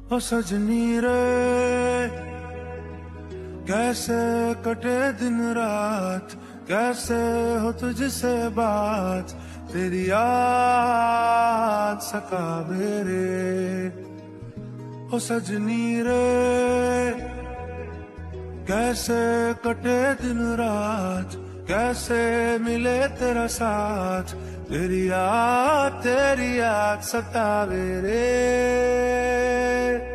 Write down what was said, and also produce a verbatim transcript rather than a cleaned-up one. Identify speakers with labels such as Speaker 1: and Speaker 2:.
Speaker 1: ओ सजनी रे कैसे कटे दिन रात, कैसे हो तुझसे बात, तेरी याद सतावे रे। ओ सजनी रे कैसे कटे दिन रात, कैसे मिले तेरा साथ, तेरी याद तेरी याद सतावे रे।